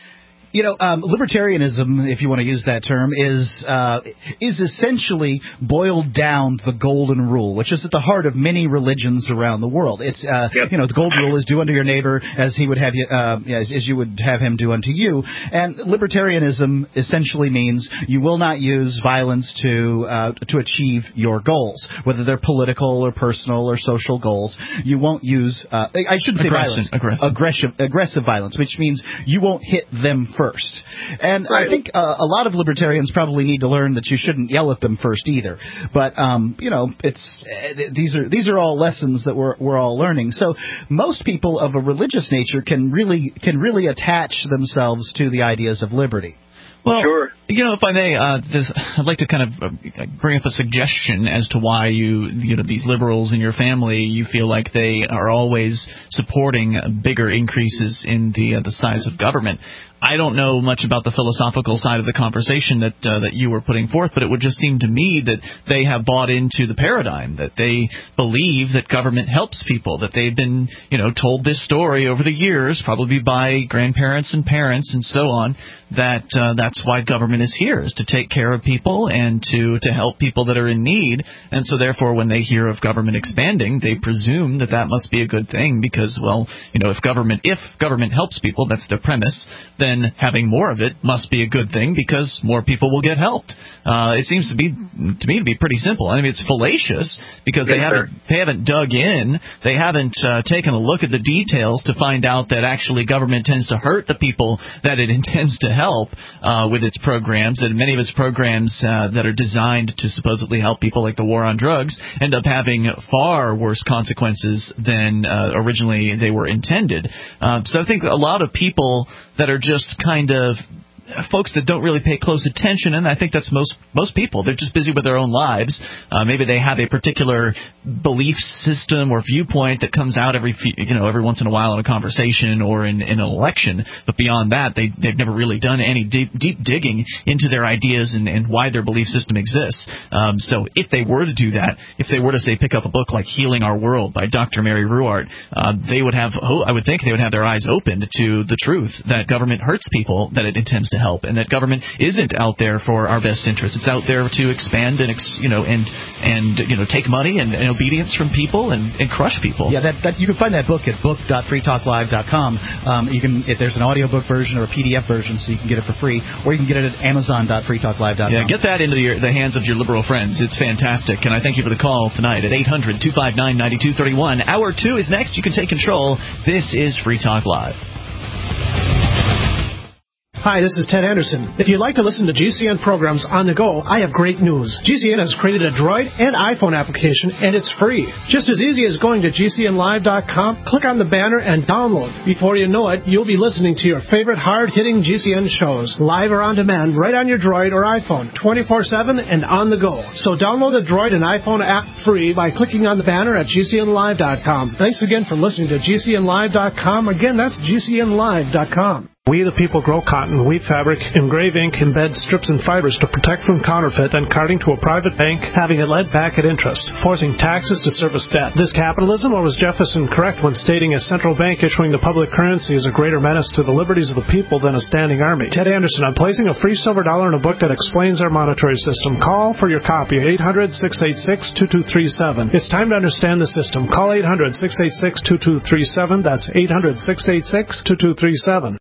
You know, um, libertarianism, if you want to use that term, is uh, is essentially boiled down to the golden rule, which is at the heart of many religions around the world. It's uh, yep. you know, the golden rule is do unto your neighbor as he would have you, uh, as, as you would have him do unto you. And libertarianism essentially means you will not use violence to uh, to achieve your goals, whether they're political or personal or social goals. You won't use uh, I shouldn't say violence, aggressive. aggressive aggressive violence, which means you won't hit them first. And right. I think uh, a lot of libertarians probably need to learn that you shouldn't yell at them first either. But um, you know, it's uh, these are these are all lessons that we're we're all learning. So most people of a religious nature can really can really attach themselves to the ideas of liberty. Well, sure. You know, if I may, uh, this, I'd like to kind of uh, bring up a suggestion as to why you, you know, these liberals in your family, you feel like they are always supporting bigger increases in the uh, the size of government. I don't know much about the philosophical side of the conversation that uh, that you were putting forth, but it would just seem to me that they have bought into the paradigm, that they believe that government helps people, that they've been, you know, told this story over the years, probably by grandparents and parents and so on, that uh, that's why government is here, is to take care of people and to, to help people that are in need. And so therefore, when they hear of government expanding, they presume that that must be a good thing because, well, you know, if government if government helps people, that's their premise, then having more of it must be a good thing because more people will get helped. Uh, it seems to be to me to be pretty simple. I mean, it's fallacious because they haven't they haven't dug in, they haven't uh, taken a look at the details to find out that actually government tends to hurt the people that it intends to help uh, with its programs. And many of its programs uh, that are designed to supposedly help people, like the war on drugs, end up having far worse consequences than uh, originally they were intended. Uh, so I think a lot of people that are just kind of folks that don't really pay close attention, and I think that's most most people. They're just busy with their own lives. Uh, maybe they have a particular belief system or viewpoint that comes out every few, you know every once in a while in a conversation or in, in an election. But beyond that, they they've never really done any deep deep digging into their ideas and, and why their belief system exists. Um, so if they were to do that, if they were to say pick up a book like Healing Our World by Doctor Mary Ruwart, uh, they would have I would think they would have their eyes opened to the truth that government hurts people that it intends to help, and that government isn't out there for our best interests. It's out there to expand and ex, you know and and you know take money and, and obedience from people and, and crush people. Yeah, that, that you can find that book at book dot free talk live dot com. Um, you can if there's an audiobook version or a P D F version, so you can get it for free, or you can get it at amazon dot free talk live dot com. Yeah, get that into your, the hands of your liberal friends. It's fantastic, and I thank you for the call tonight at eight hundred two five nine nine two three one. Hour two is next. You can take control. This is Free Talk Live. Hi, this is Ted Anderson. If you'd like to listen to G C N programs on the go, I have great news. G C N has created a Droid and iPhone application, and it's free. Just as easy as going to G C N live dot com, click on the banner, and download. Before you know it, you'll be listening to your favorite hard-hitting G C N shows, live or on demand, right on your Droid or iPhone, twenty-four seven and on the go. So download the Droid and iPhone app free by clicking on the banner at G C N live dot com. Thanks again for listening to G C N live dot com. Again, that's G C N live dot com. We the people grow cotton, weave fabric, engrave ink, embed strips and fibers to protect from counterfeit, then carting to a private bank, having it led back at interest, forcing taxes to service debt. This capitalism, or was Jefferson correct when stating a central bank issuing the public currency is a greater menace to the liberties of the people than a standing army? Ted Anderson, I'm placing a free silver dollar in a book that explains our monetary system. Call for your copy, eight hundred six eight six two two three seven. It's time to understand the system. Call eight hundred six eight six two two three seven. That's eight hundred six eight six two two three seven.